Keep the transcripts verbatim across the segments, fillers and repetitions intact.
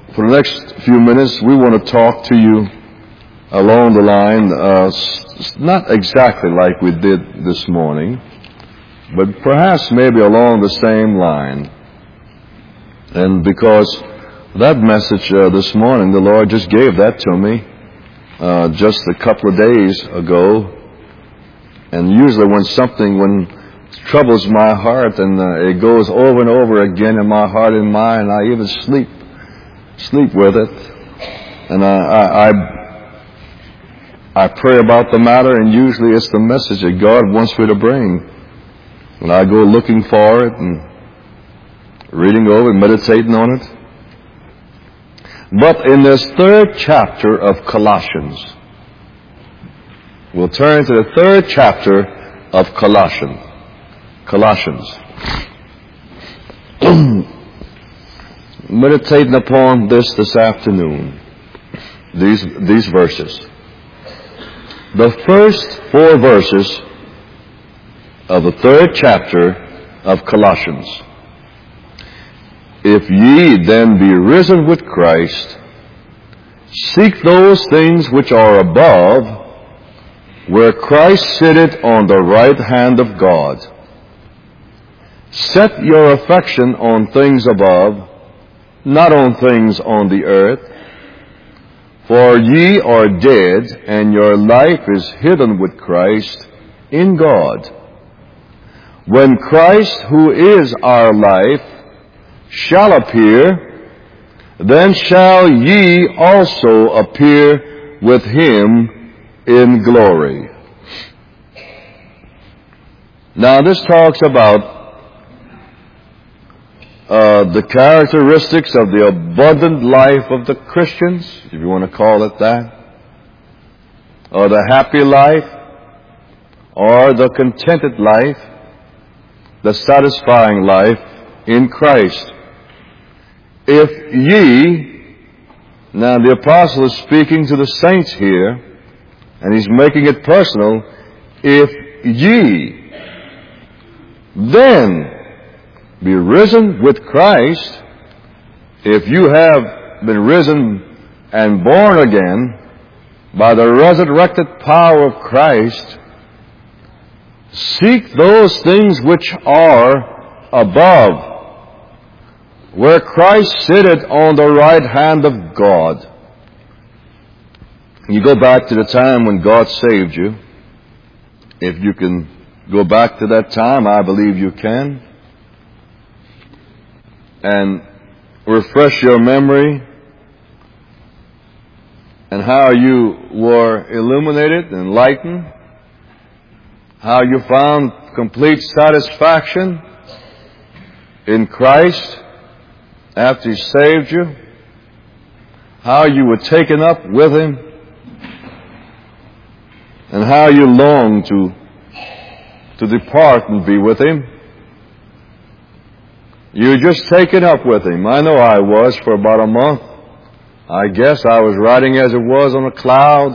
For the next few minutes, we want to talk to you along the line, uh, not exactly like we did this morning, but perhaps maybe along the same line. And because that message uh, this morning, the Lord just gave that to me uh, just a couple of days ago. And usually when something, when it troubles my heart and uh, it goes over and over again in my heart and mind, I even sleep, sleep with it. And I, I, I, I pray about the matter, and usually it's the message that God wants me to bring. And I go looking for it and reading over it, meditating on it. But in this third chapter of Colossians, we'll turn to the third chapter of Colossians. Colossians. Meditating upon this this afternoon, these these verses. The first four verses of the third chapter of Colossians. If ye then be risen with Christ, seek those things which are above, where Christ sitteth on the right hand of God. Set your affection on things above, not on things on the earth. For ye are dead, and your life is hidden with Christ in God. When Christ, who is our life, shall appear, then shall ye also appear with him in glory. Now this talks about uh, the characteristics of the abundant life of the Christians, if you want to call it that, or the happy life, or the contented life, the satisfying life in Christ. If ye, now the apostle is speaking to the saints here, and he's making it personal, if ye then be risen with Christ, if you have been risen and born again by the resurrected power of Christ, seek those things which are above, where Christ sitteth on the right hand of God. You go back to the time when God saved you. If you can go back to that time, I believe you can. And refresh your memory and how you were illuminated, enlightened, how you found complete satisfaction in Christ after He saved you, how you were taken up with Him, and how you longed to, to depart and be with Him. You were just taken up with Him. I know I was for about a month. I guess I was riding as it was on a cloud,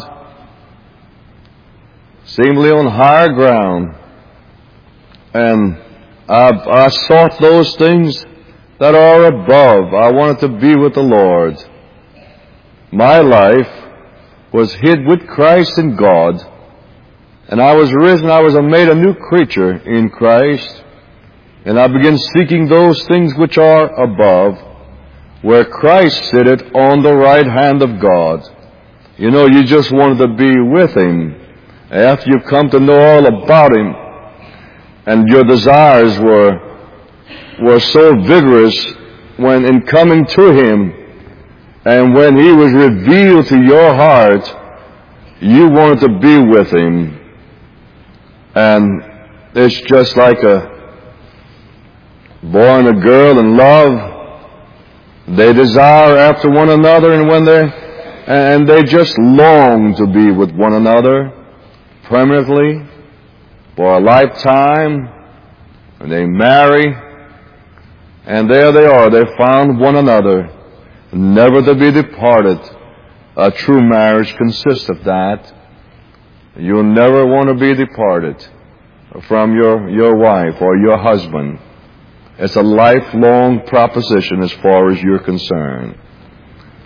seemingly on higher ground. And I, I sought those things that are above. I wanted to be with the Lord. My life was hid with Christ in God, and I was risen, I was made a new creature in Christ, and I began seeking those things which are above, where Christ sitteth on the right hand of God. You know, you just wanted to be with Him after you've come to know all about Him, and your desires were were so vigorous when in coming to Him, and when He was revealed to your heart, you wanted to be with Him. And it's just like a boy and a girl in love. They desire after one another, and when they and they just long to be with one another permanently for a lifetime. And they marry, and there they are. They found one another, never to be departed. A true marriage consists of that. You'll never want to be departed from your, your wife or your husband. It's a lifelong proposition as far as you're concerned.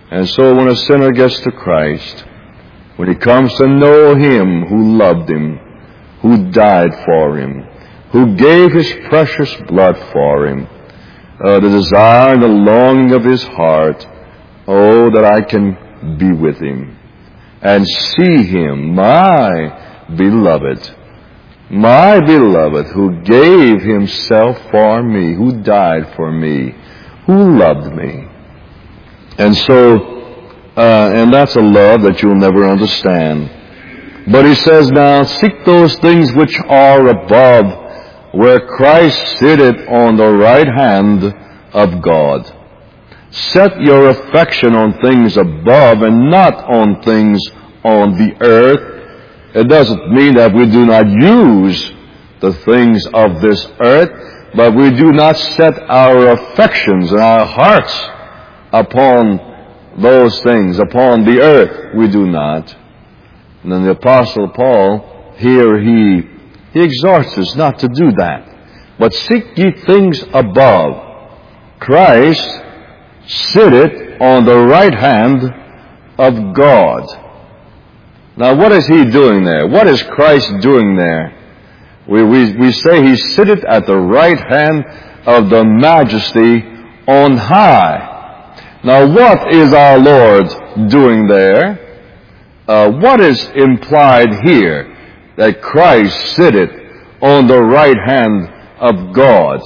And so when a sinner gets to Christ, when he comes to know Him who loved him, who died for him, who gave His precious blood for him, uh, the desire and the longing of his heart, oh, that I can be with Him and see Him, my beloved, my beloved, who gave Himself for me, who died for me, who loved me. And so, uh, and that's a love that you'll never understand. But he says now, seek those things which are above, where Christ sitteth on the right hand of God. Set your affection on things above and not on things on the earth. It doesn't mean that we do not use the things of this earth, but we do not set our affections and our hearts upon those things, upon the earth. We do not. And then the Apostle Paul, here he, he exhorts us not to do that. But seek ye things above. Christ sitteth on the right hand of God. Now what is He doing there? What is Christ doing there? We, we, we say He sitteth at the right hand of the Majesty on high. Now what is our Lord doing there? Uh, what is implied here? That Christ sitteth on the right hand of God.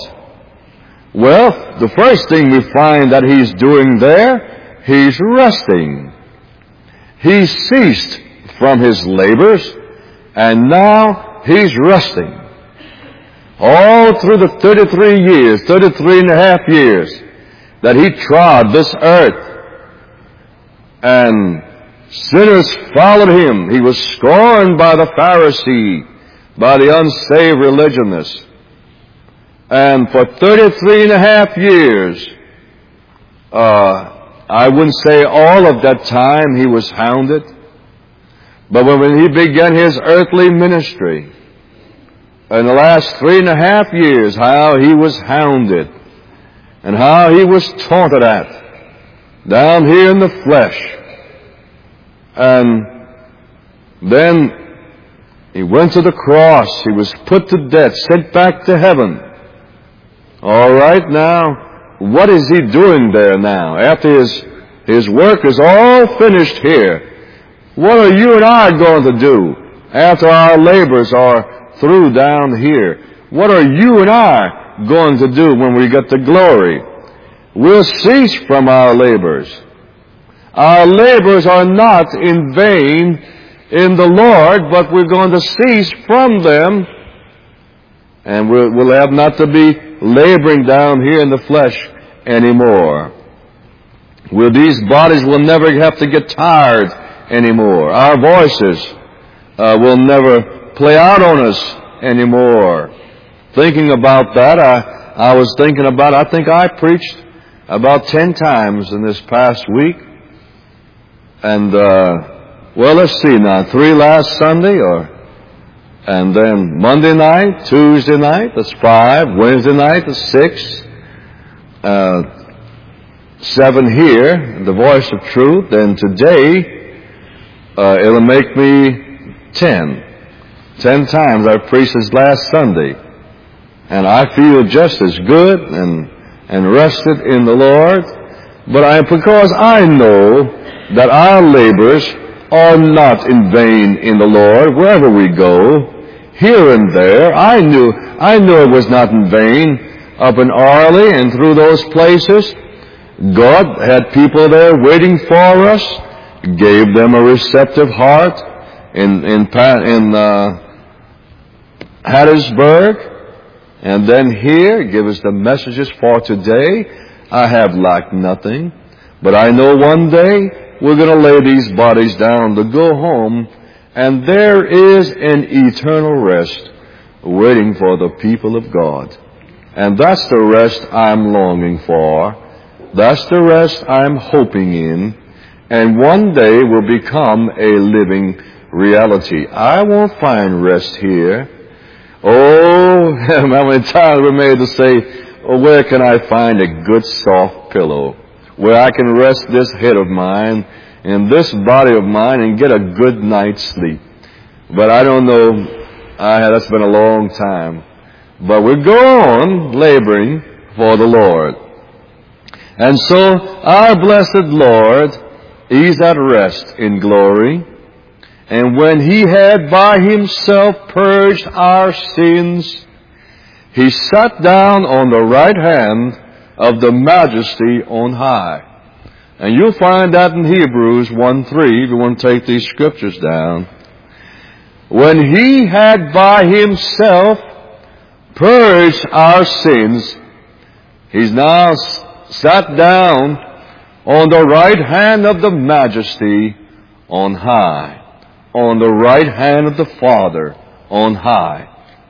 Well, the first thing we find that He's doing there, He's resting. He ceased from His labors, and now He's resting. All through the thirty-three years, thirty-three and a half years that He trod this earth, and sinners followed Him. He was scorned by the Pharisee, by the unsaved religionists. And for thirty-three and a half years, uh, I wouldn't say all of that time He was hounded, but when He began His earthly ministry, in the last three and a half years, how He was hounded and how He was taunted at down here in the flesh. And then He went to the cross. He was put to death, sent back to heaven. All right, now, what is He doing there now? After His, his work is all finished here, what are you and I going to do after our labors are through down here? What are you and I going to do when we get to glory? We'll cease from our labors. Our labors are not in vain in the Lord, but we're going to cease from them, and we'll, we'll have not to be laboring down here in the flesh anymore. Well, these bodies will never have to get tired anymore. Our voices uh, will never play out on us anymore. Thinking about that, I, I was thinking about, I think I preached about ten times in this past week. And, uh, well, let's see now, three last Sunday, or, and then Monday night, Tuesday night, that's five, Wednesday night, that's six, uh, seven here, the voice of truth, then today, uh, it'll make me ten. Ten times I preached this last Sunday. And I feel just as good and, and rested in the Lord, but I, because I know that our labors are not in vain in the Lord wherever we go, here and there. I knew, I knew it was not in vain up in Arley and through those places. God had people there waiting for us, gave them a receptive heart in, in, in, uh, Hattiesburg, and then here, give us the messages for today. I have lacked nothing, but I know one day we're going to lay these bodies down to go home, and there is an eternal rest waiting for the people of God. And that's the rest I'm longing for. That's the rest I'm hoping in, and one day will become a living reality. I won't find rest here. Oh, how many times we're made to say, oh, where can I find a good soft pillow? where I can rest this head of mine and this body of mine and get a good night's sleep. But I don't know. I, that's been a long time. But we go on laboring for the Lord. And so our blessed Lord is at rest in glory. And when He had by Himself purged our sins, He sat down on the right hand of the Majesty on high. And you'll find that in Hebrews one three, if you want to take these scriptures down. When He had by Himself purged our sins, He's now sat down on the right hand of the Majesty on high. On the right hand of the Father on high.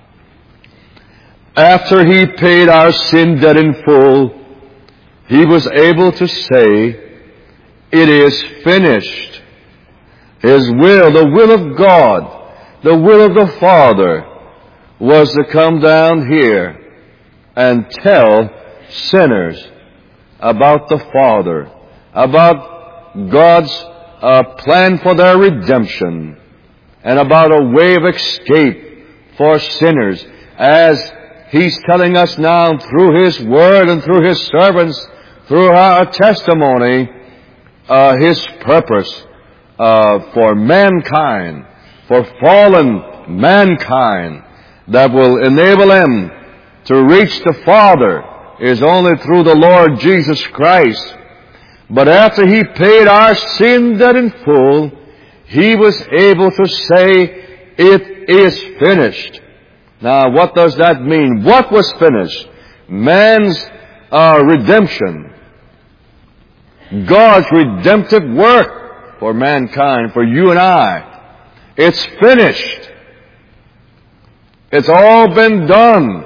After He paid our sin debt in full, He was able to say, "It is finished." His will, the will of God, the will of the Father, was to come down here and tell sinners about the Father, about God's uh, plan for their redemption, and about a way of escape for sinners, as He's telling us now through His Word and through His servants, through our testimony, uh, His purpose uh, for mankind, for fallen mankind, that will enable them to reach the Father is only through the Lord Jesus Christ. But after He paid our sin debt in full, He was able to say, "It is finished." Now, what does that mean? What was finished? Man's uh, redemption. God's redemptive work for mankind, for you and I. It's finished. It's all been done.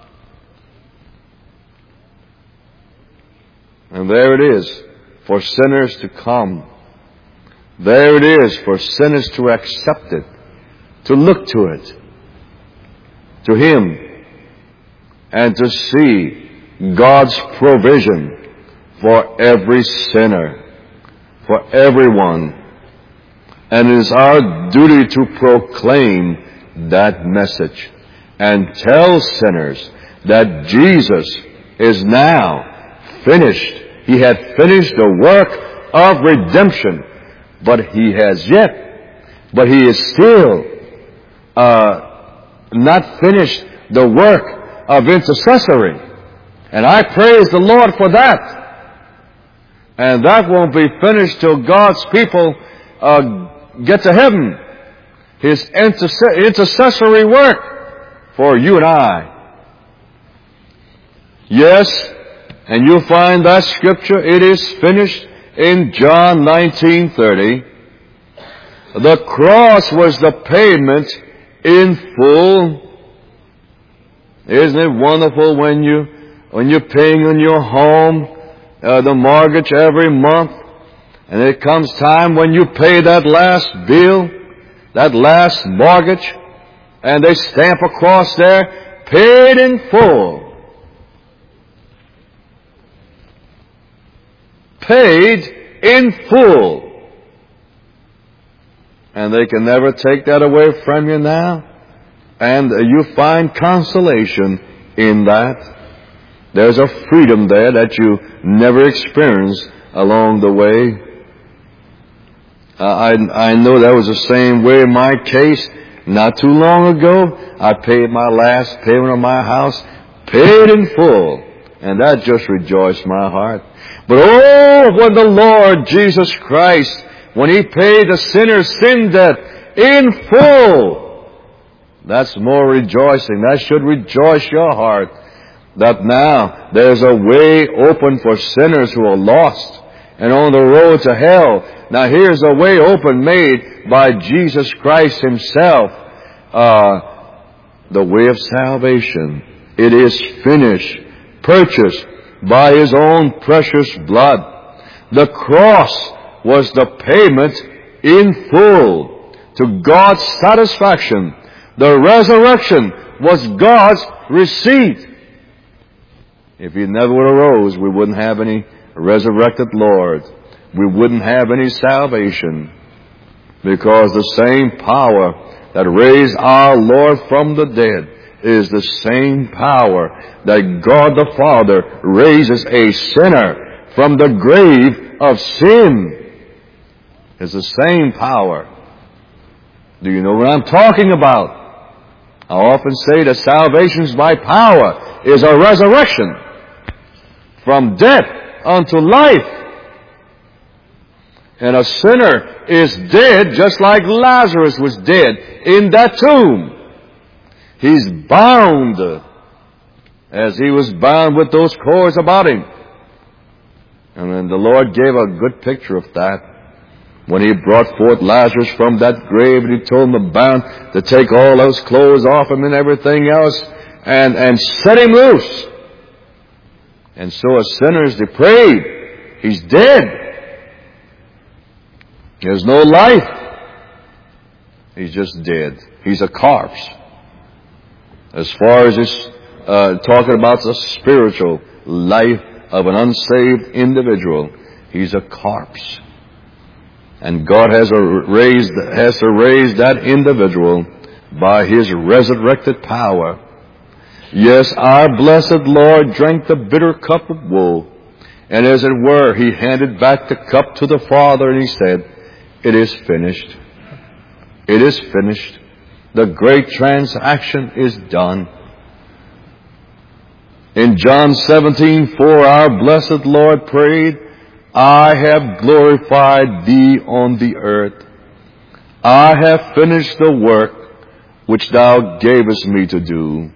And there it is for sinners to come. There it is for sinners to accept it, to look to it, to Him, and to see God's provision for every sinner, for everyone. And it is our duty to proclaim that message and tell sinners that Jesus is now finished. He had finished the work of redemption, but He has yet, but He is still uh, not finished the work of intercessory. And I praise the Lord for that. And that won't be finished till God's people uh, get to heaven. His interse- intercessory work for you and I. Yes, and you'll find that scripture, "It is finished," in John nineteen thirty. The cross was the payment in full. Isn't it wonderful when you, when you're paying on your home, uh, the mortgage every month, and it comes time when you pay that last bill, that last mortgage, and they stamp across there, "Paid in full." Paid in full. And they can never take that away from you now. And you find consolation in that. There's a freedom there that you never experience along the way. Uh, I, I know that was the same way in my case. Not too long ago, I paid my last payment on my house, paid in full. And that just rejoiced my heart. But oh, when the Lord Jesus Christ, when He paid the sinner's sin debt in full, that's more rejoicing. That should rejoice your heart. That now there's a way open for sinners who are lost and on the road to hell. Now here's a way open made by Jesus Christ Himself. Uh, the way of salvation. It is finished. Purchased by His own precious blood. The cross was the payment in full to God's satisfaction. The resurrection was God's receipt. If He never would have rose, we wouldn't have any resurrected Lord, we wouldn't have any salvation, because the same power that raised our Lord from the dead is the same power that God the Father raises a sinner from the grave of sin. It's the same power. Do you know what I'm talking about? I often say that salvation by power is a resurrection from death unto life. And a sinner is dead just like Lazarus was dead in that tomb. He's bound as he was bound with those cords about him. And then the Lord gave a good picture of that when He brought forth Lazarus from that grave, and He told him to bound to take all those clothes off him and everything else and, and set him loose. And so a sinner is depraved. He's dead. There's no life. He's just dead. He's a corpse. As far as it's uh, talking about the spiritual life of an unsaved individual, he's a corpse. And God has, a raised, has to raise that individual by His resurrected power. Yes, our blessed Lord drank the bitter cup of woe, and as it were, He handed back the cup to the Father, and He said, "It is finished. It is finished. The great transaction is done." In John seventeen four, our blessed Lord prayed, "I have glorified Thee on the earth. I have finished the work which Thou gavest me to do."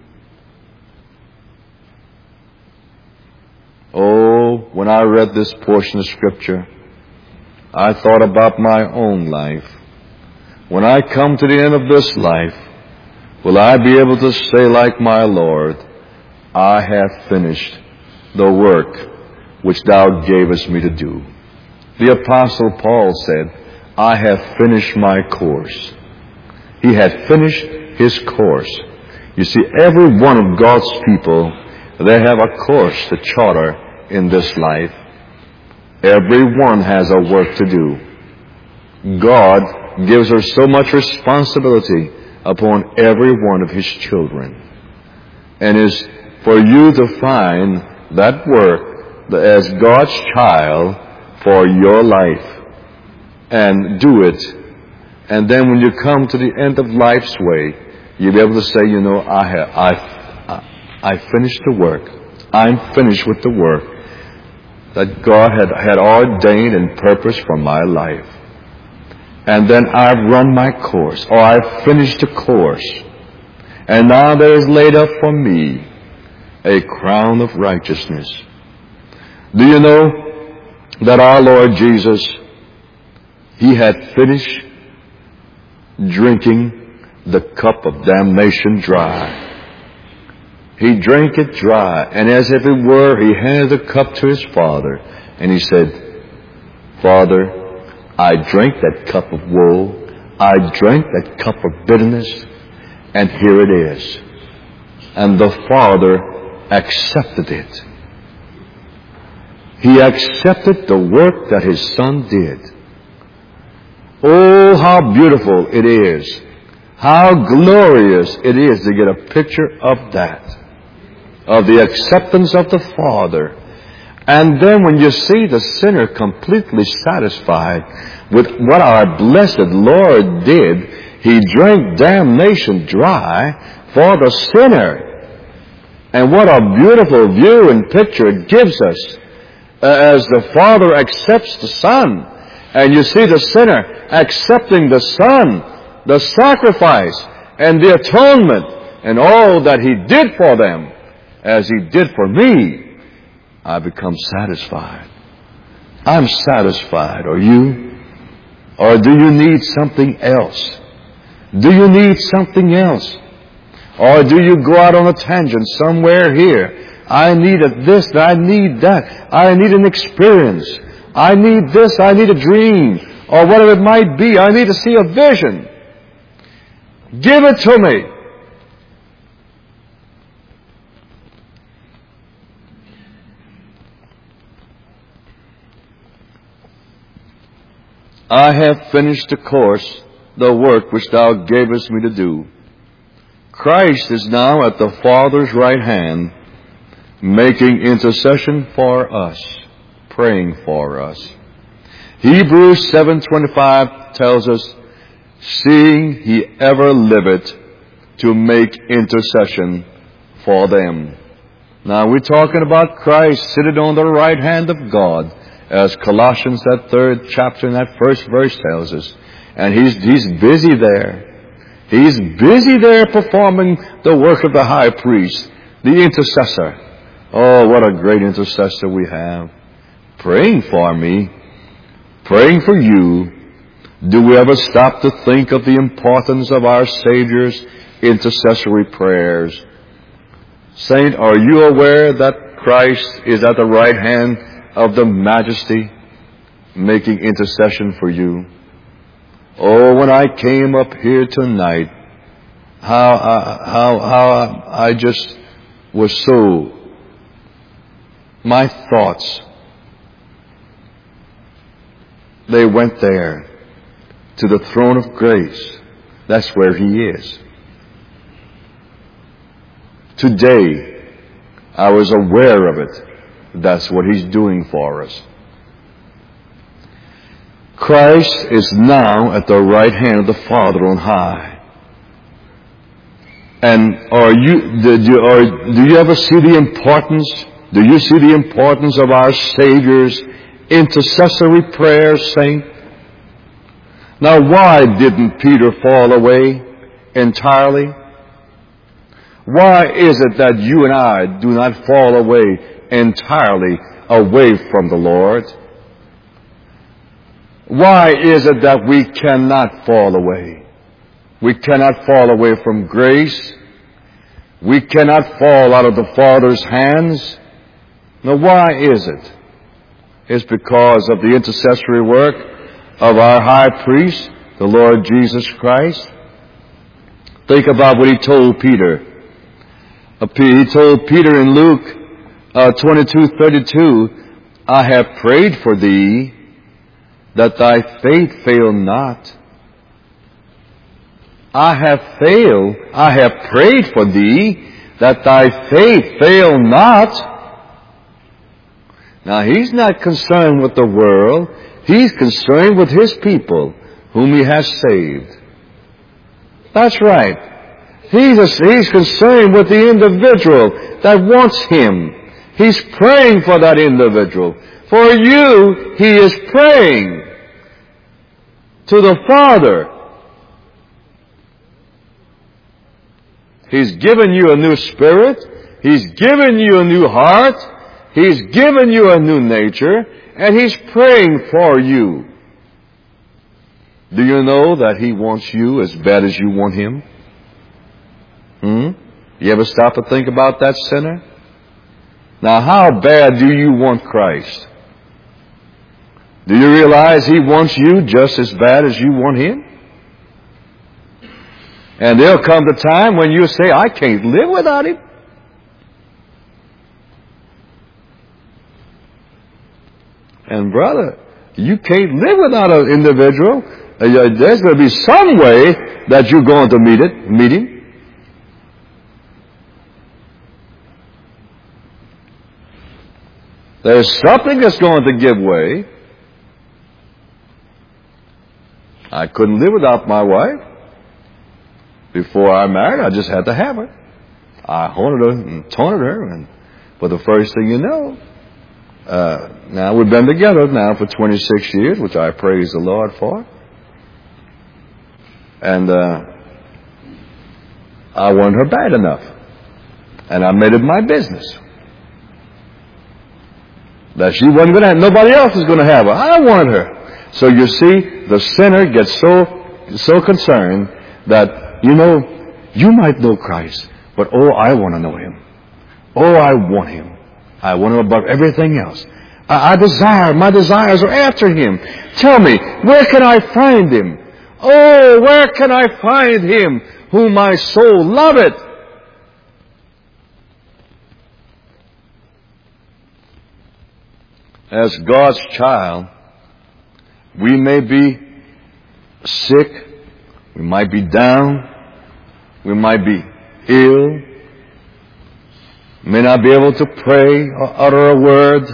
Oh, when I read this portion of Scripture, I thought about my own life. When I come to the end of this life, will I be able to say like my Lord, "I have finished the work which Thou gavest me to do"? The Apostle Paul said, "I have finished my course." He had finished his course. You see, every one of God's people, they have a course to charter in this life. Everyone has a work to do. God gives her so much responsibility upon every one of His children. And is for you to find that work as God's child for your life and do it. And then when you come to the end of life's way, you'll be able to say, you know, I have, I, I finished the work. I'm finished with the work that God had, had ordained and purposed for my life. And then I've run my course, or I've finished the course. And now there is laid up for me a crown of righteousness. Do you know that our Lord Jesus, He had finished drinking the cup of damnation dry? He drank it dry, and as if it were, He handed the cup to His Father, and He said, "Father, I drank that cup of woe. I drank that cup of bitterness, and here it is." And the Father accepted it. He accepted the work that His Son did. Oh, how beautiful it is. How glorious it is to get a picture of that, of the acceptance of the Father. And then when you see the sinner completely satisfied with what our blessed Lord did, He drank damnation dry for the sinner. And what a beautiful view and picture it gives us uh, as the Father accepts the Son. And you see the sinner accepting the Son, the sacrifice and the atonement and all that He did for them as He did for me. I become satisfied. I'm satisfied. Are you? Or do you need something else? Do you need something else? Or do you go out on a tangent somewhere here? I need a this, I need that. I need an experience. I need this, I need a dream. Or whatever it might be. I need to see a vision. Give it to me. I have finished the course, the work which thou gavest me to do. Christ is now at the Father's right hand, making intercession for us, praying for us. Hebrews seven twenty-five tells us, seeing he ever liveth to make intercession for them. Now we're talking about Christ sitting on the right hand of God, as Colossians, that third chapter and that first verse tells us. And he's, he's busy there. He's busy there performing the work of the high priest, the intercessor. Oh, what a great intercessor we have. Praying for me, praying for you. Do we ever stop to think of the importance of our Savior's intercessory prayers? Saint, are you aware that Christ is at the right hand of the Majesty, making intercession for you? Oh, when I came up here tonight, how I, how how I just was so, my thoughts, they went there to the throne of grace. That's where He is. Today, I was aware of it. That's what He's doing for us. Christ is now at the right hand of the Father on high. And are you, did you, are, do you ever see the importance, do you see the importance of our Savior's intercessory prayers, saint? Now, why didn't Peter fall away entirely? Why is it that you and I do not fall away entirely away from the Lord? Why is it that we cannot fall away? We cannot fall away from grace. We cannot fall out of the Father's hands. Now, why is it? It's because of the intercessory work of our high priest, the Lord Jesus Christ. Think about what He told Peter. He told Peter in Luke uh, twenty-two thirty-two, I have prayed for thee, that thy faith fail not. I have failed, I have prayed for thee, that thy faith fail not. Now, He's not concerned with the world. He's concerned with His people, whom He has saved. That's right. He's, a, he's concerned with the individual that wants Him. He's praying for that individual. For you, He is praying to the Father. He's given you a new spirit. He's given you a new heart. He's given you a new nature. And He's praying for you. Do you know that He wants you as bad as you want Him? Hmm? You ever stop to think about that, sinner? Now, how bad do you want Christ? Do you realize He wants you just as bad as you want Him? And there'll come the time when you say, I can't live without Him. And brother, you can't live without an individual. There's going to be some way that you're going to meet it, meet Him. There's something that's going to give way. I couldn't live without my wife. Before I married, I just had to have her. I haunted her and taunted her. And, but the first thing you know, uh, now we've been together now for twenty-six years, which I praise the Lord for. And uh, I wanted her bad enough. And I made it my business that she wasn't going to have, nobody else was going to have her. I wanted her. So you see, the sinner gets so, so concerned that, you know, you might know Christ, but oh, I want to know Him. Oh, I want Him. I want Him above everything else. I, I desire, my desires are after Him. Tell me, where can I find Him? Oh, where can I find Him whom my soul loveth? As God's child, We may be sick. We might be down. We might be ill. May not be able to pray or utter a word.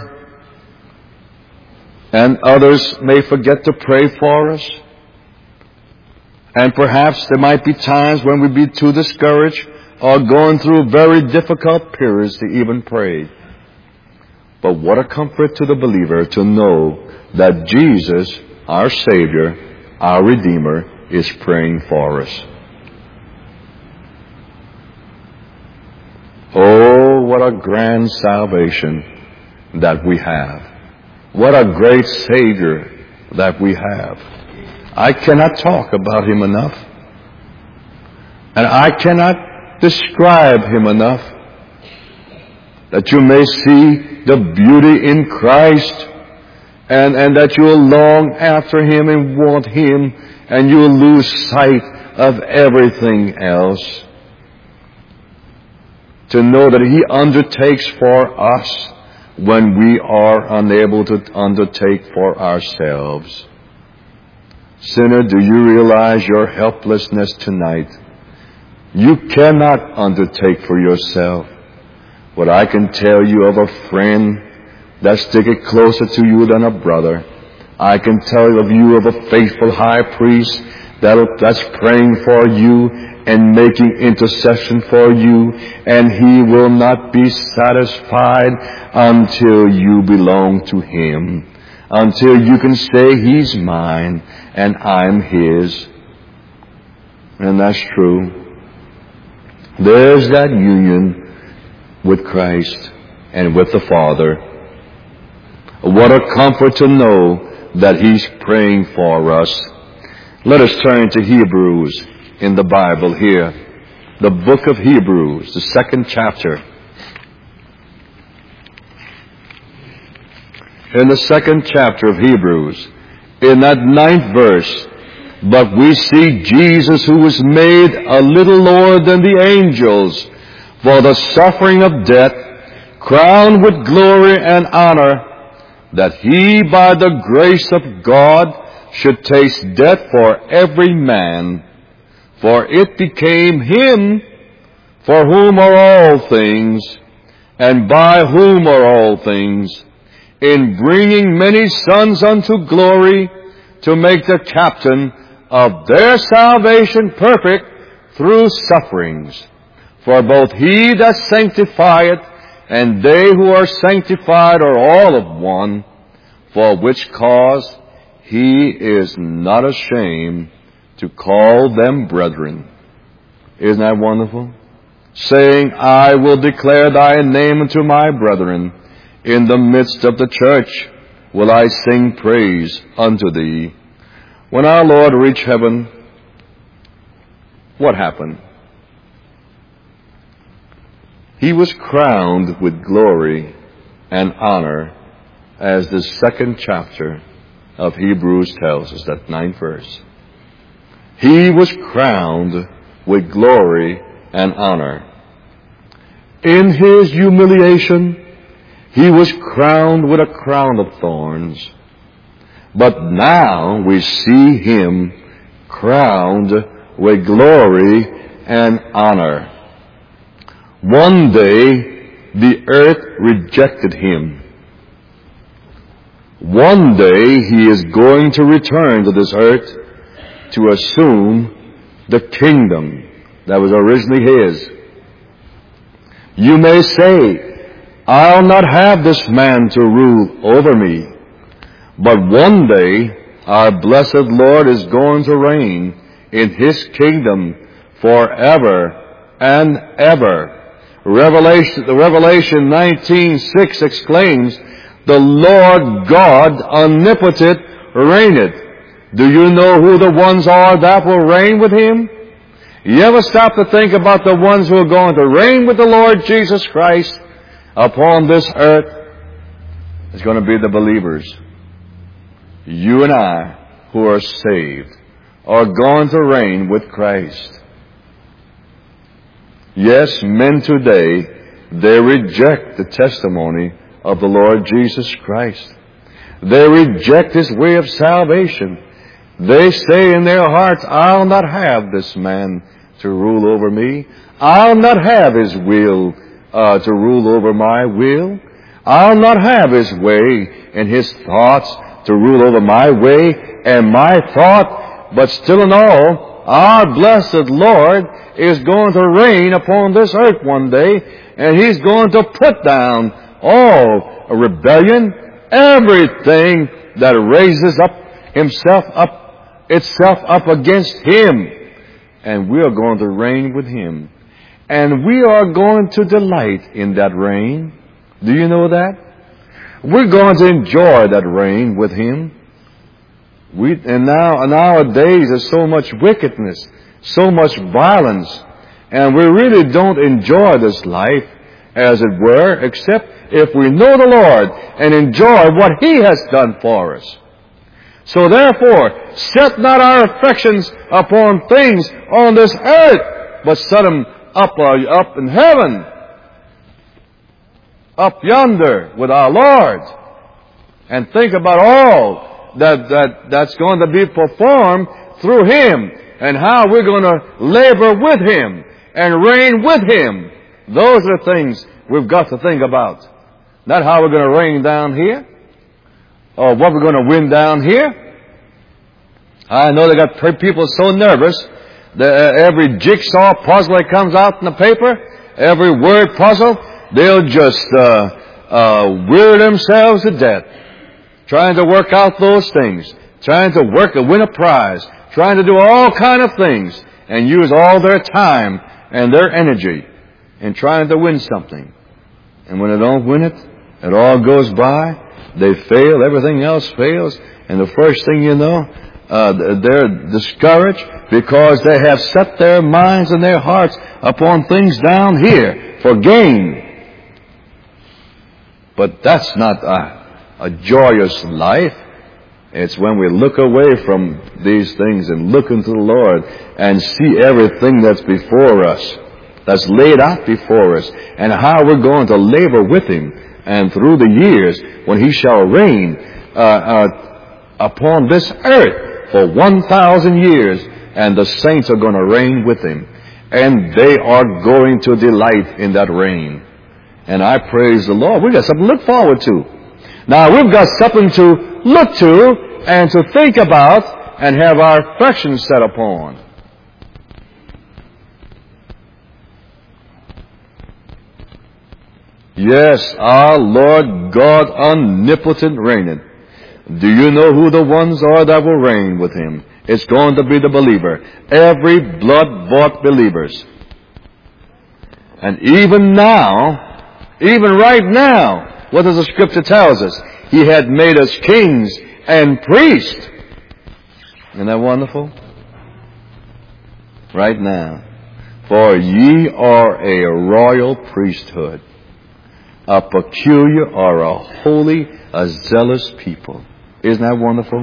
And others may forget to pray for us. And perhaps there might be times when we'd be too discouraged or going through very difficult periods to even pray. But what a comfort to the believer to know that Jesus, our Savior, our Redeemer, is praying for us. Oh, what a grand salvation that we have. What a great Savior that we have. I cannot talk about Him enough. And I cannot describe Him enough. That you may see the beauty in Christ. And, and that you will long after Him and want Him. And you will lose sight of everything else. To know that He undertakes for us when we are unable to undertake for ourselves. Sinner, do you realize your helplessness tonight? You cannot undertake for yourself. But I can tell you of a friend that's sticking closer to you than a brother. I can tell you of you of a faithful high priest that'll, that's praying for you and making intercession for you, and He will not be satisfied until you belong to Him, until you can say, He's mine and I'm His. And that's true. There's that union with Christ and with the Father. What a comfort to know that He's praying for us. Let us turn to Hebrews in the Bible here. The book of Hebrews, the second chapter. In the second chapter of Hebrews, in that ninth verse, but we see Jesus, who was made a little lower than the angels for the suffering of death, crowned with glory and honor, that He by the grace of God should taste death for every man. For it became Him for whom are all things, and by whom are all things, in bringing many sons unto glory, to make the captain of their salvation perfect through sufferings. For both He that sanctifieth and they who are sanctified are all of one, for which cause He is not ashamed to call them brethren. Isn't that wonderful? Saying, I will declare Thy name unto my brethren. In the midst of the church will I sing praise unto Thee. When our Lord reached heaven, what happened? He was crowned with glory and honor, as the second chapter of Hebrews tells us, that ninth verse. He was crowned with glory and honor. In His humiliation, He was crowned with a crown of thorns. But now we see Him crowned with glory and honor. One day, the earth rejected Him. One day, He is going to return to this earth to assume the kingdom that was originally His. You may say, I'll not have this man to rule over me. But one day, our blessed Lord is going to reign in His kingdom forever and ever. Revelation, the Revelation nineteen six exclaims, the Lord God omnipotent reigneth. Do you know who the ones are that will reign with Him? You ever stop to think about the ones who are going to reign with the Lord Jesus Christ upon this earth? It's going to be the believers. You and I, who are saved, are going to reign with Christ. Yes, men today, they reject the testimony of the Lord Jesus Christ. They reject His way of salvation. They say in their hearts, I'll not have this man to rule over me. I'll not have his will uh, to rule over my will. I'll not have his way and his thoughts to rule over my way and my thought. But still in all, our blessed Lord is going to reign upon this earth one day, and He's going to put down all rebellion, everything that raises up himself up, itself up against Him. And we are going to reign with Him. And we are going to delight in that reign. Do you know that? We're going to enjoy that reign with Him. We, and now, nowadays, there's so much wickedness, so much violence, and we really don't enjoy this life, as it were, except if we know the Lord and enjoy what He has done for us. So therefore, set not our affections upon things on this earth, but set them up, uh, up in heaven, up yonder with our Lord, and think about all that, that that's going to be performed through Him, and how we're going to labor with Him and reign with Him. Those are things we've got to think about. Not how we're going to reign down here, or what we're going to win down here. I know they got people so nervous that every jigsaw puzzle that comes out in the paper, every word puzzle, they'll just uh, uh, wear themselves to death, trying to work out those things, trying to work to win a prize, trying to do all kind of things, and use all their time and their energy in trying to win something. And when they don't win it, it all goes by. They fail. Everything else fails. And the first thing you know, uh, they're discouraged because they have set their minds and their hearts upon things down here for gain. But that's not a, a joyous life. It's when we look away from these things and look into the Lord and see everything that's before us, that's laid out before us, and how we're going to labor with Him. And through the years, when He shall reign uh, uh, upon this earth for one thousand years, and the saints are going to reign with Him. And they are going to delight in that reign. And I praise the Lord. We've got something to look forward to. Now, we've got something to look to and to think about and have our affections set upon. Yes, our Lord God omnipotent reigneth. Do you know who the ones are that will reign with Him? It's going to be the believer. Every blood-bought believers. And even now, even right now, what does the Scripture tells us? He had made us kings and priests. Isn't that wonderful? Right now. For ye are a royal priesthood, a peculiar or a holy, a zealous people. Isn't that wonderful?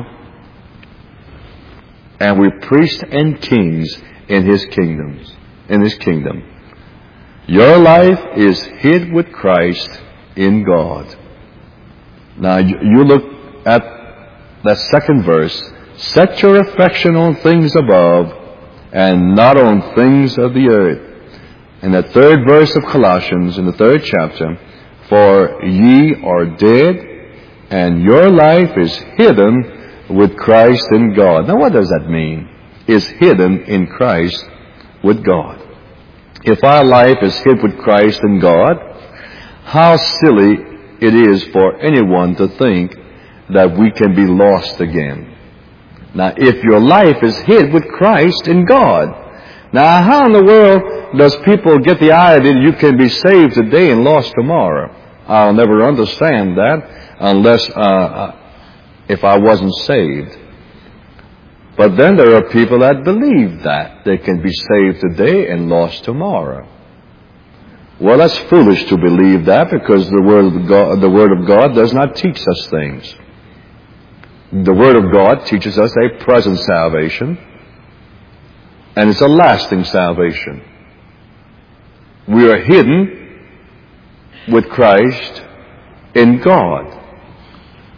And we're priests and kings in His kingdoms, in His kingdom. Your life is hid with Christ in God. Now, you look at that second verse. Set your affection on things above and not on things of the earth. And the third verse of Colossians in the third chapter, for ye are dead, and your life is hidden with Christ in God. Now, what does that mean? Is hidden in Christ with God. If our life is hid with Christ in God, how silly it is for anyone to think that we can be lost again. Now, if your life is hid with Christ in God, now how in the world does people get the idea that you can be saved today and lost tomorrow? I'll never understand that unless uh, if I wasn't saved. But then there are people that believe that they can be saved today and lost tomorrow. Well, that's foolish to believe that, because the Word of God, the Word of God does not teach us things. The Word of God teaches us a present salvation, and it's a lasting salvation. We are hidden with Christ in God.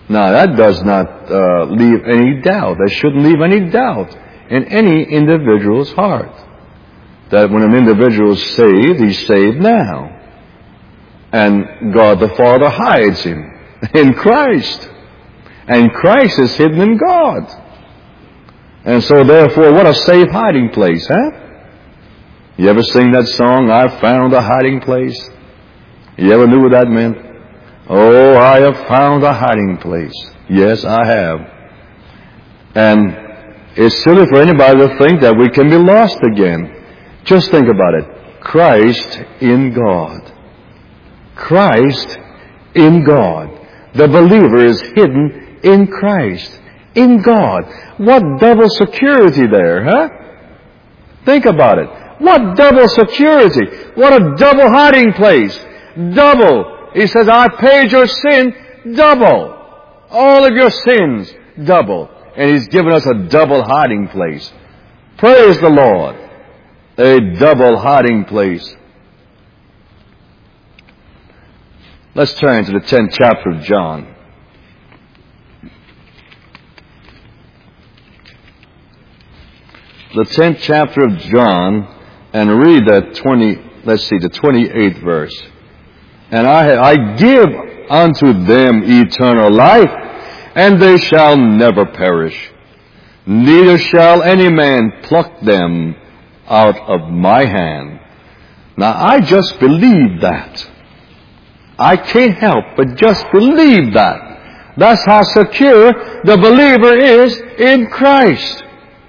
Now, that does not uh, leave any doubt. That shouldn't leave any doubt in any individual's heart. That when an individual is saved, he's saved now. And God the Father hides him in Christ. And Christ is hidden in God. And so, therefore, what a safe hiding place, huh? You ever sing that song, I found a hiding place? You ever knew what that meant? Oh, I have found a hiding place. Yes, I have. And it's silly for anybody to think that we can be lost again. Just think about it. Christ in God. Christ in God. The believer is hidden in Christ. In God. What double security there, huh? Think about it. What double security. What a double hiding place. Double. He says, I paid your sin double. All of your sins double. And He's given us a double hiding place. Praise the Lord. A double hiding place. Let's turn to the tenth chapter of John. The tenth chapter of John, and read that twenty, let's see, the twenty-eighth verse. And I, I give unto them eternal life, and they shall never perish. Neither shall any man pluck them out of my hand. Now, I just believe that. I can't help but just believe that. That's how secure the believer is in Christ.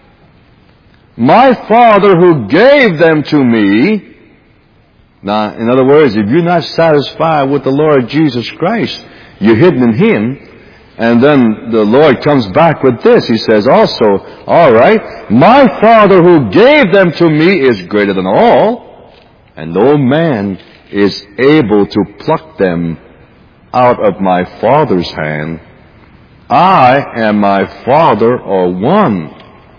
My Father who gave them to me. Now, in other words, if you're not satisfied with the Lord Jesus Christ, you're hidden in Him. And then the Lord comes back with this. He says also, all right, my Father who gave them to me is greater than all, and no man is able to pluck them out of my Father's hand. I and my Father are one.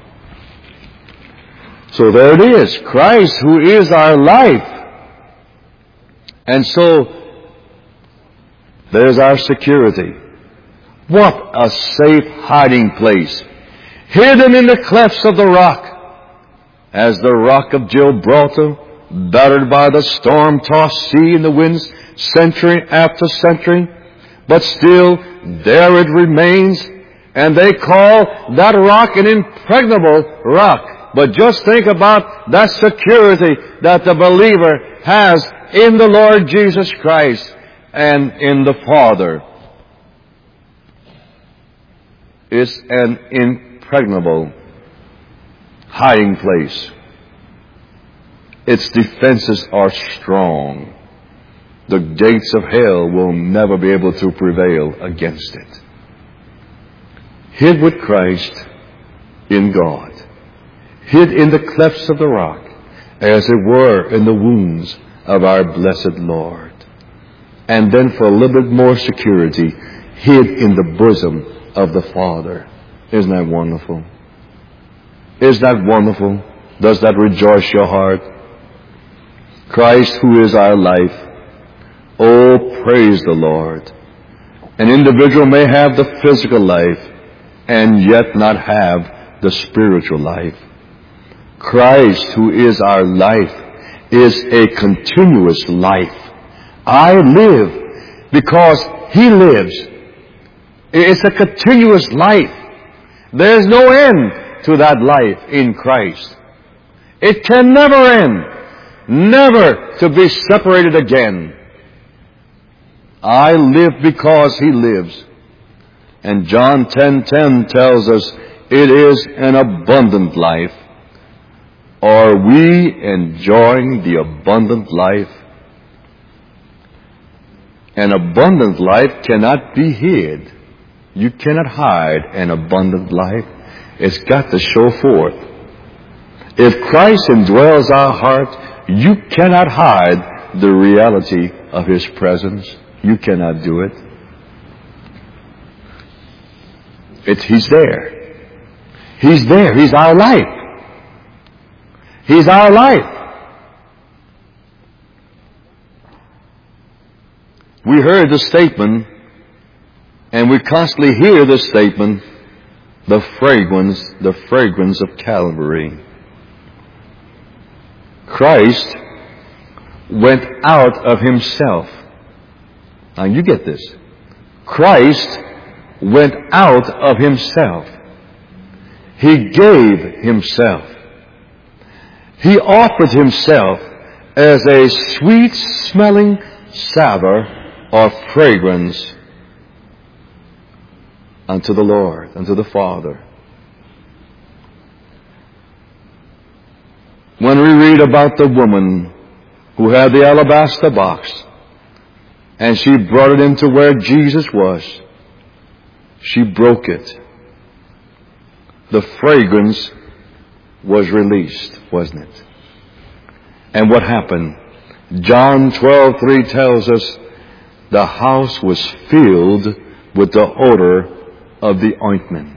So there it is, Christ who is our life. And so, there's our security. What a safe hiding place. Hidden in the clefts of the rock. As the rock of Gibraltar, battered by the storm-tossed sea and the winds century after century. But still, there it remains. And they call that rock an impregnable rock. But just think about that security that the believer has in the Lord Jesus Christ and in the Father. It's an impregnable hiding place. Its defenses are strong. The gates of hell will never be able to prevail against it. Hid with Christ in God. Hid in the clefts of the rock, as it were in the wounds of our blessed Lord. And then for a little bit more security, hid in the bosom of the Father. Isn't that wonderful? Isn't that wonderful? Does that rejoice your heart? Christ who is our life. Oh, praise the Lord. An individual may have the physical life and yet not have the spiritual life. Christ who is our life is a continuous life. I live because He lives. It's a continuous life. There's no end to that life in Christ. It can never end. Never to be separated again. I live because He lives. And John ten ten tells us it is an abundant life. Are we enjoying the abundant life? An abundant life cannot be hid. You cannot hide an abundant life. It's got to show forth. If Christ indwells our heart, you cannot hide the reality of His presence. You cannot do it. It's, He's there. He's there. He's our life. He's our life. We heard the statement And we constantly hear this statement, the fragrance, the fragrance of Calvary. Christ went out of himself. Now you get this. Christ went out of himself. He gave himself. He offered himself as a sweet-smelling savor or fragrance unto the Lord, unto the Father. When we read about the woman who had the alabaster box, and she brought it into where Jesus was, she broke it. The fragrance was released, wasn't it? And what happened? John twelve three tells us the house was filled with the odor of the ointment.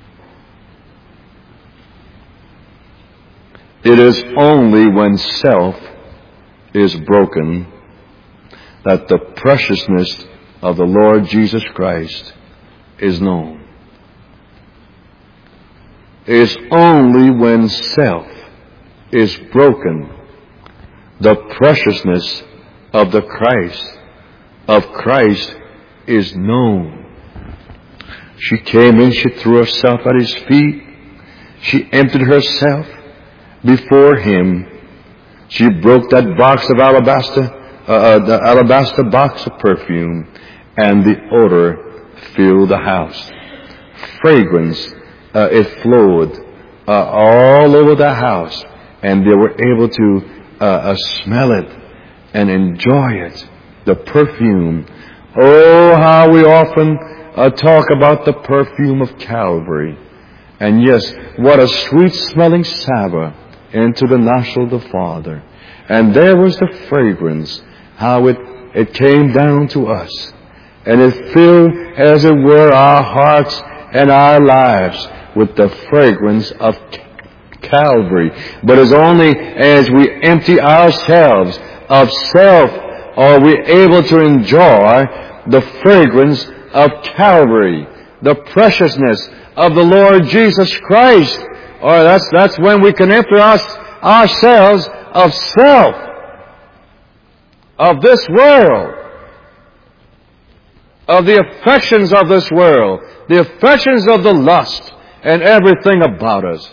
It is only when self is broken that the preciousness of the Lord Jesus Christ is known. It is only when self is broken the preciousness of the Christ, of Christ is known. She came in, she threw herself at his feet. She emptied herself before him. She broke that box of alabaster, uh, the alabaster box of perfume, and the odor filled the house. Fragrance, uh, it flowed uh, all over the house, and they were able to uh, uh, smell it and enjoy it. The perfume. Oh, how we often uh, talk about the perfume of Calvary. And yes, what a sweet-smelling savor into the nostril of the Father. And there was the fragrance, how it, it came down to us. And it filled, as it were, our hearts and our lives with the fragrance of Calvary. But it's only as we empty ourselves of self are we able to enjoy the fragrance of Calvary, the preciousness of the Lord Jesus Christ. Or that's that's when we can empty us, ourselves of self, of this world, of the affections of this world, the affections of the lust, and everything about us,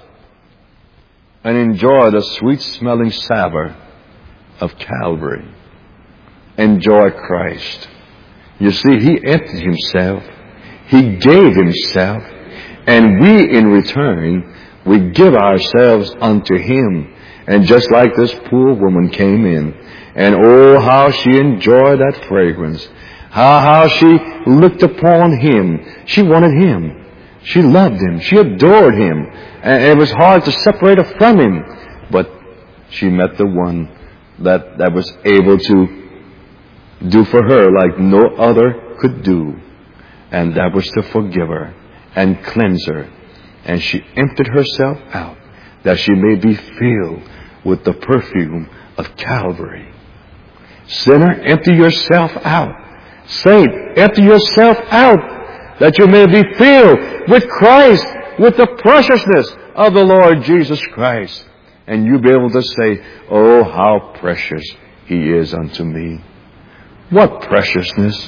and enjoy the sweet-smelling savor of Calvary. Enjoy Christ. You see, he emptied himself. He gave himself. And we, in return, we give ourselves unto him. And just like this poor woman came in, and oh, how she enjoyed that fragrance. How, how she looked upon him. She wanted him. She loved him. She adored him. And it was hard to separate her from him. But she met the one that, that was able to do for her like no other could do. And that was to forgive her and cleanse her. And she emptied herself out that she may be filled with the perfume of Calvary. Sinner, empty yourself out. Saint, empty yourself out that you may be filled with Christ, with the preciousness of the Lord Jesus Christ. And you'll be able to say, oh, how precious he is unto me. What preciousness.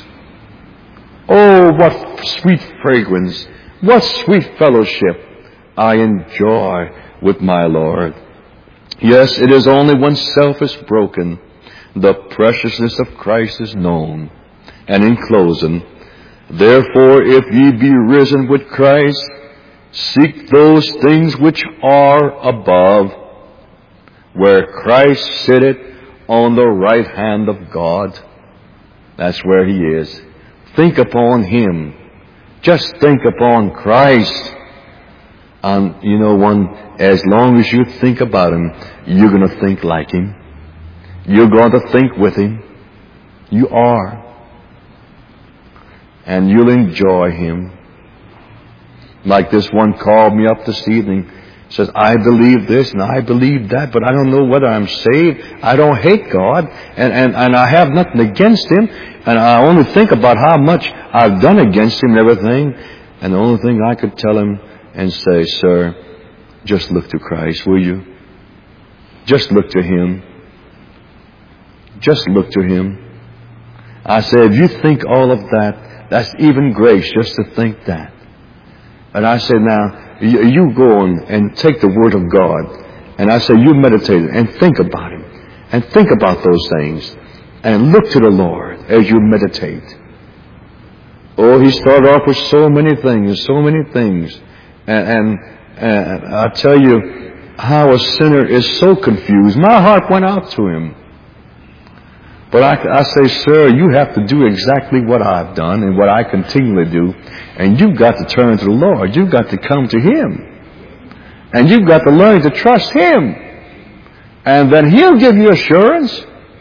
Oh, what sweet fragrance. What sweet fellowship I enjoy with my Lord. Yes, it is only when self is broken, the preciousness of Christ is known. And in closing, therefore, if ye be risen with Christ, seek those things which are above, where Christ sitteth on the right hand of God. That's where he is. Think upon him. Just think upon Christ. And you know, one, as long as you think about him, you're going to think like him. You're going to think with him. You are. And you'll enjoy him. Like this one called me up this evening. Says, I believe this and I believe that, but I don't know whether I'm saved. I don't hate God, and, and, and I have nothing against Him, and I only think about how much I've done against Him and everything. And the only thing I could tell him and say, sir, just look to Christ, will you? Just look to Him. Just look to Him. I say, if you think all of that, that's even grace just to think that. And I say, now, you, you go on and take the Word of God. And I say, you meditate and think about Him. And think about those things. And look to the Lord as you meditate. Oh, He started off with so many things, so many things. And, and, and I tell you how a sinner is so confused. My heart went out to him. But I, I say, sir, you have to do exactly what I've done and what I continually do. And you've got to turn to the Lord. You've got to come to Him. And you've got to learn to trust Him. And then He'll give you assurance.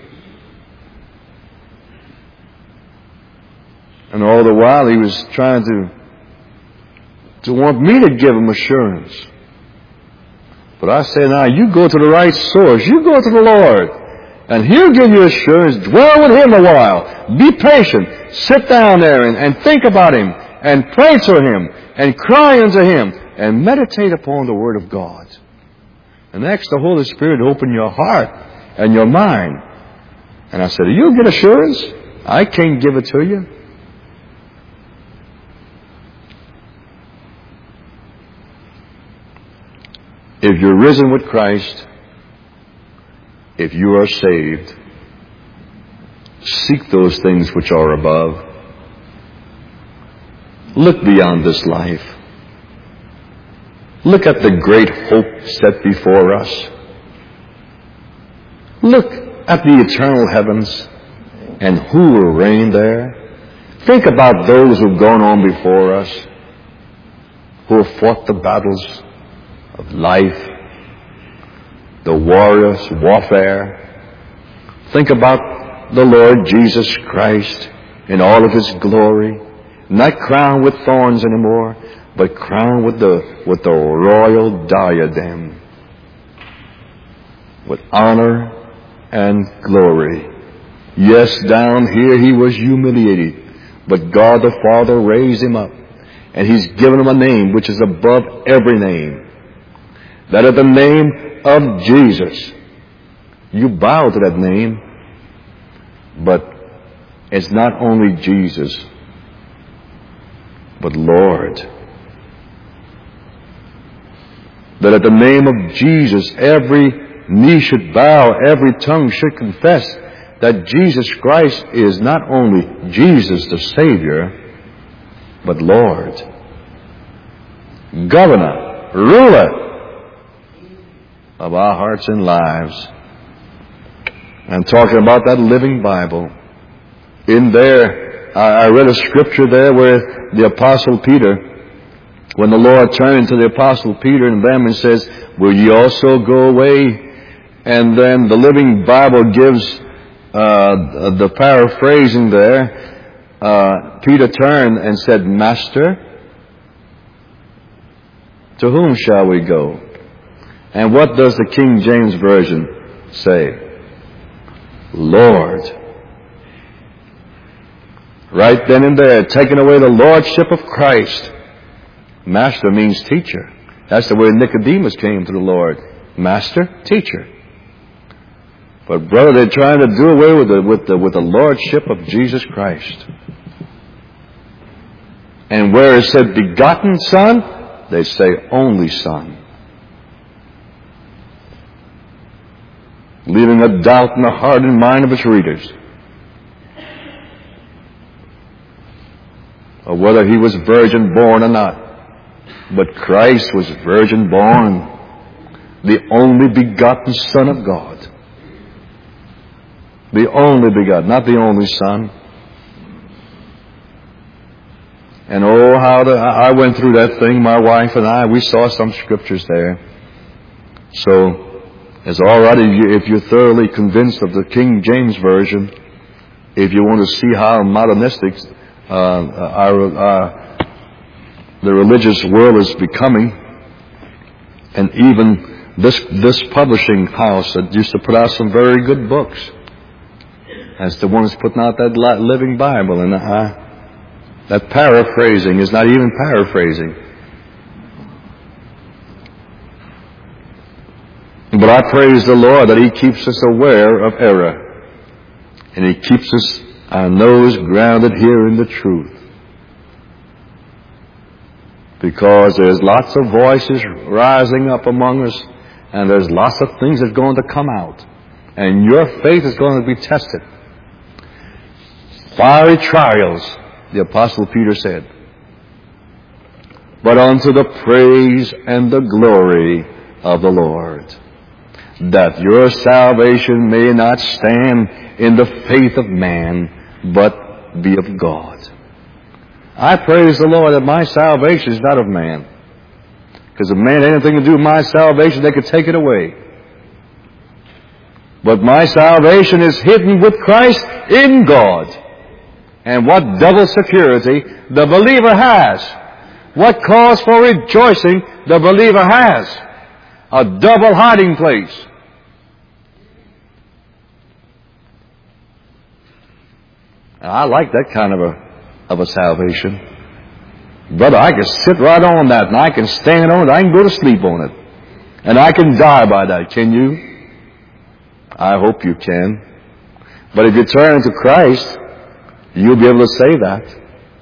And all the while he was trying to, to want me to give him assurance. But I say, now, you go to the right source. You go to the Lord. And He'll give you assurance. Dwell with Him a while. Be patient. Sit down there and, and think about Him. And pray to Him. And cry unto Him. And meditate upon the Word of God. And ask the Holy Spirit to open your heart and your mind. And I said, you'll get assurance. I can't give it to you. If you're risen with Christ, if you are saved, seek those things which are above. Look beyond this life. Look at the great hope set before us. Look at the eternal heavens and who will reign there. Think about those who have gone on before us, who have fought the battles of life, the warriors' warfare. Think about the Lord Jesus Christ in all of His glory, not crowned with thorns anymore, but crowned with the with the royal diadem, with honor and glory. Yes, down here He was humiliated, but God the Father raised Him up, and He's given Him a name which is above every name. That at the name of Jesus, you bow to that name, but it's not only Jesus, but Lord. That at the name of Jesus, every knee should bow, every tongue should confess that Jesus Christ is not only Jesus the Savior, but Lord, Governor, Ruler of our hearts and lives. I'm talking about that living Bible. In there, I read a scripture there where the Apostle Peter, when the Lord turned to the Apostle Peter and them and says, will ye also go away? And then the Living Bible gives uh, the paraphrasing there. Uh, Peter turned and said, Master, to whom shall we go? And what does the King James Version say? Lord. Right then and there, taking away the lordship of Christ. Master means teacher. That's the way Nicodemus came to the Lord. Master, teacher. But brother, they're trying to do away with the, with the, with the lordship of Jesus Christ. And where it said begotten Son, they say only Son. Leaving a doubt in the heart and mind of its readers of whether He was virgin born or not. But Christ was virgin born, the only begotten Son of God. The only begotten, not the only Son. And oh, how the, I went through that thing, my wife and I, we saw some scriptures there. So, it's all right if you're thoroughly convinced of the King James Version. If you want to see how modernistic uh, our, our, the religious world is becoming, And even this this publishing house that used to put out some very good books, as the ones putting out that Living Bible, and I, that paraphrasing is not even paraphrasing. But I praise the Lord that He keeps us aware of error, and He keeps us, our nose grounded here in the truth. Because there's lots of voices rising up among us, and there's lots of things that are going to come out. And your faith is going to be tested. Fiery trials, the Apostle Peter said. But unto the praise and the glory of the Lord, that your salvation may not stand in the faith of man, but be of God. I praise the Lord that my salvation is not of man. Because if man had anything to do with my salvation, they could take it away. But my salvation is hidden with Christ in God. And what double security the believer has. What cause for rejoicing the believer has. A double hiding place. And I like that kind of a of a salvation. Brother, I can sit right on that, and I can stand on it, I can go to sleep on it. And I can die by that. Can you? I hope you can. But if you turn to Christ, you'll be able to say that.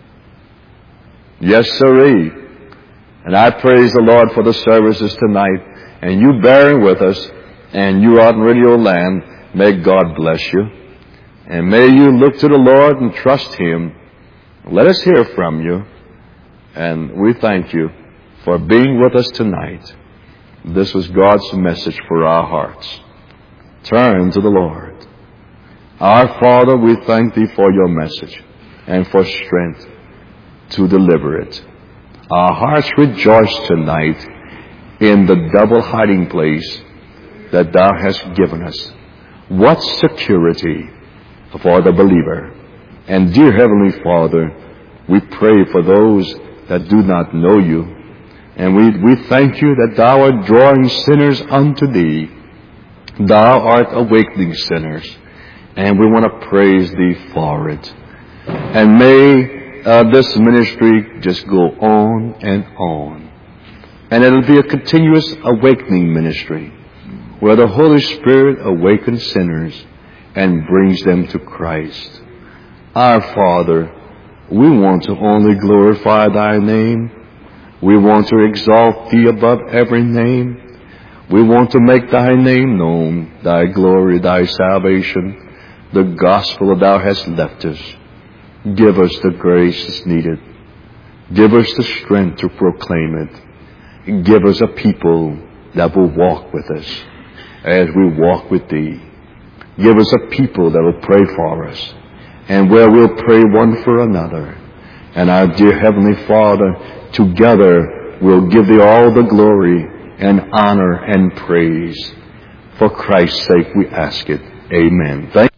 Yes, sirree. And I praise the Lord for the services tonight, and you bearing with us, and you out in Radio Land. May God bless you. And may you look to the Lord and trust Him. Let us hear from you, and we thank you for being with us tonight. This was God's message for our hearts. Turn to the Lord. Our Father, we thank Thee for your message and for strength to deliver it. Our hearts rejoice tonight in the double hiding place that Thou hast given us. What security for the believer. And dear Heavenly Father, we pray for those that do not know You. And we, we thank You that Thou art drawing sinners unto Thee. Thou art awakening sinners. And we want to praise Thee for it. And may uh, this ministry just go on and on. And it'll be a continuous awakening ministry where the Holy Spirit awakens sinners and brings them to Christ. Our Father, we want to only glorify Thy name. We want to exalt Thee above every name. We want to make Thy name known, Thy glory, Thy salvation, the gospel that Thou hast left us. Give us the grace that's needed. Give us the strength to proclaim it. Give us a people that will walk with us as we walk with Thee. Give us a people that will pray for us, and where we'll pray one for another. And our dear Heavenly Father, together we'll give Thee all the glory and honor and praise. For Christ's sake we ask it. Amen. Thank